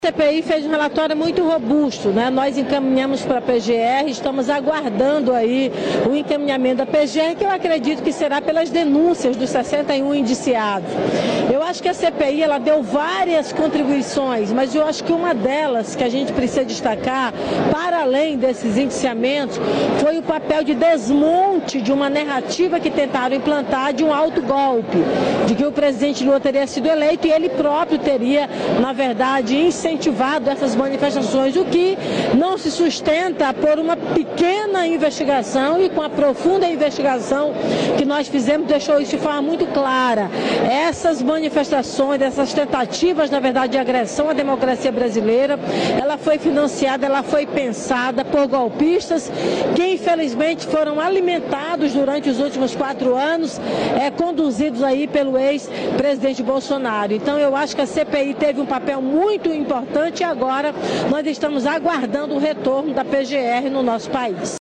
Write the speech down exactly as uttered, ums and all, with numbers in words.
A C P I fez um relatório muito robusto, né? Nós encaminhamos para a P G R, estamos aguardando aí o encaminhamento da P G R, que eu acredito que será pelas denúncias dos sessenta e um indiciados. Eu acho que a C P I ela deu várias contribuições, mas eu acho que uma delas que a gente precisa destacar, para além desses indiciamentos, foi o papel de desmonte de uma narrativa que tentaram implantar de um autogolpe, de que o presidente Lula teria sido eleito e ele próprio teria, na verdade, incentivado incentivado essas manifestações, o que não se sustenta por uma pequena investigação, e com a profunda investigação que nós fizemos deixou isso de forma muito clara. Essas manifestações, essas tentativas, na verdade, de agressão à democracia brasileira, ela foi financiada, ela foi pensada por golpistas que infelizmente foram alimentados durante os últimos quatro anos, é, conduzidos aí pelo ex-presidente Bolsonaro. Então eu acho que a C P I teve um papel muito importante e agora nós estamos aguardando o retorno da P G R no nosso país.